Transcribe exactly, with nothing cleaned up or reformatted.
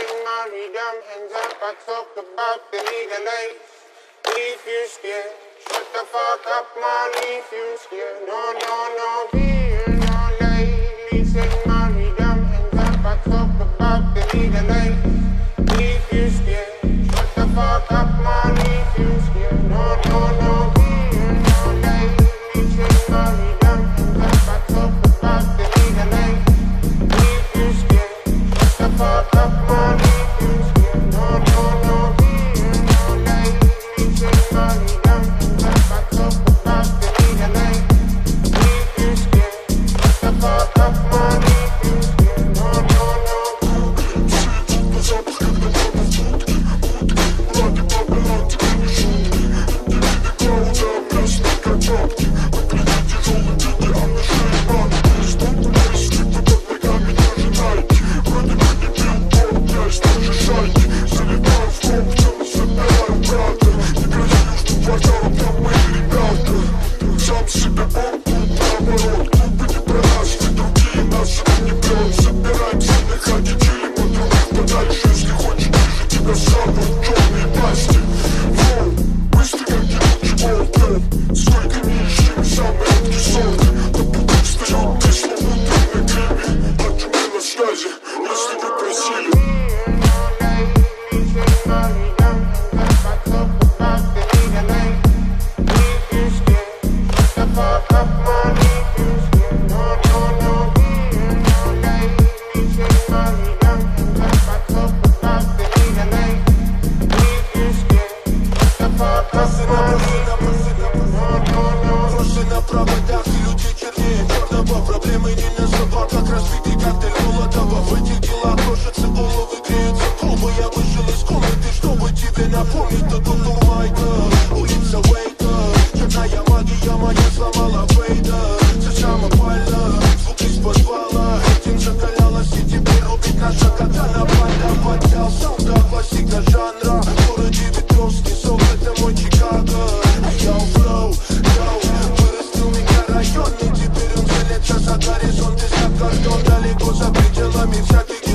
Listen, Mary, them hands up. I talk about the legal age. If you scared, shut the fuck up, man. If you scared, no, no, no, fear, no lie. Listen, Mary, them hands up. I talk about the legal age. If you scared, shut the fuck up, man. If you scared, no, no, no, fear, no lie. Listen, Mary, them hands up. I talk about the legal age. If you scared, shut the fuck up, man. If you scared, no, no, no, fear, no lie. Listen, Mary, them hands up. I talk about the legal age. If you scared, shut the fuck up, man. If you scared, no, no, no. Проблемы не на зубах, как разбитый коктейль Молотова. В этих делах крошатся головы, греются клубы. Я вышел из комнаты, чтобы тебе напомнить, кто тут у Майка. Улица Уэйка, черная магия моя сломала Вейда. Зачем опально, звук из подвала. Этим закалялась и теперь рубит наша катана. Банда поднял саунда, классика жанра. В городе Ветровский, сок, это мой Чикаго. Йоу, флоу, йоу, вырастил микрорайон. И теперь он целится за горизонт, из-за картон далеко за пределами всяких